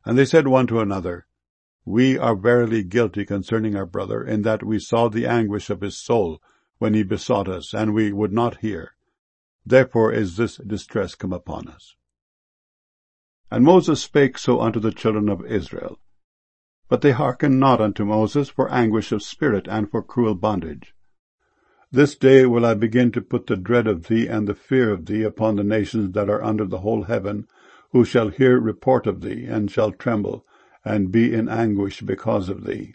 And they said one to another, We are verily guilty concerning our brother, in that we saw the anguish of his soul when he besought us, and we would not hear. Therefore is this distress come upon us. And Moses spake so unto the children of Israel. But they hearkened not unto Moses for anguish of spirit and for cruel bondage. This day will I begin to put the dread of thee and the fear of thee upon the nations that are under the whole heaven, who shall hear report of thee, and shall tremble, and be in anguish because of thee.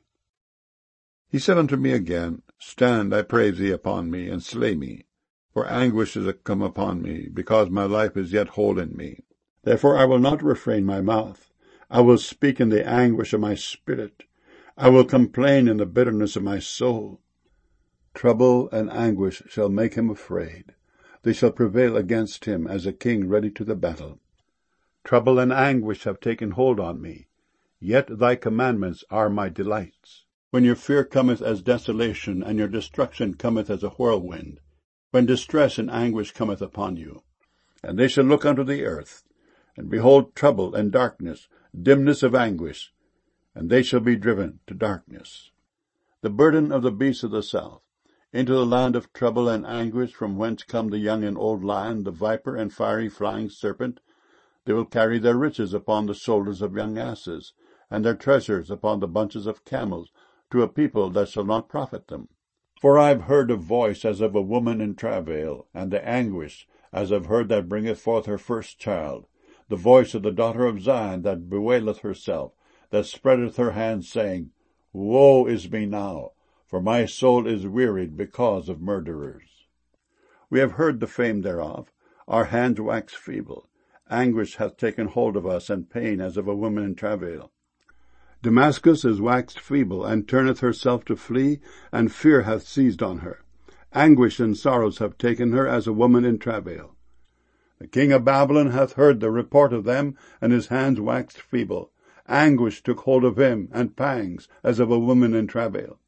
He said unto me again, Stand, I pray thee, upon me, and slay me, for anguish is come upon me, because my life is yet whole in me. Therefore I will not refrain my mouth. I will speak in the anguish of my spirit. I will complain in the bitterness of my soul. Trouble and anguish shall make him afraid. They shall prevail against him as a king ready to the battle. Trouble and anguish have taken hold on me, yet thy commandments are my delights. When your fear cometh as desolation, and your destruction cometh as a whirlwind, when distress and anguish cometh upon you. And they shall look unto the earth, and behold trouble and darkness, dimness of anguish, and they shall be driven to darkness. The burden of the beasts of the south, into the land of trouble and anguish, from whence come the young and old lion, the viper and fiery flying serpent. They will carry their riches upon the shoulders of young asses, and their treasures upon the bunches of camels, to a people that shall not profit them. For I have heard a voice as of a woman in travail, and the anguish as of her that bringeth forth her first child, the voice of the daughter of Zion that bewaileth herself, that spreadeth her hands, saying, Woe is me now, for my soul is wearied because of murderers. We have heard the fame thereof, our hands wax feeble. Anguish hath taken hold of us, and pain as of a woman in travail. Damascus is waxed feeble, and turneth herself to flee, and fear hath seized on her. Anguish and sorrows have taken her as a woman in travail. The king of Babylon hath heard the report of them, and his hands waxed feeble. Anguish took hold of him, and pangs as of a woman in travail.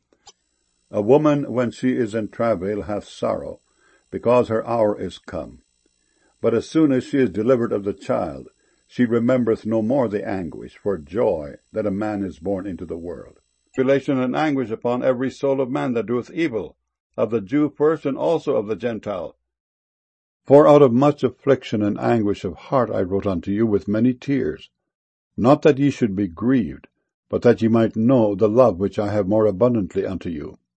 A woman, when she is in travail, hath sorrow, because her hour is come. But as soon as she is delivered of the child, she remembereth no more the anguish for joy that a man is born into the world. Tribulation and anguish upon every soul of man that doeth evil, of the Jew first, and also of the Gentile. For out of much affliction and anguish of heart I wrote unto you with many tears, not that ye should be grieved, but that ye might know the love which I have more abundantly unto you.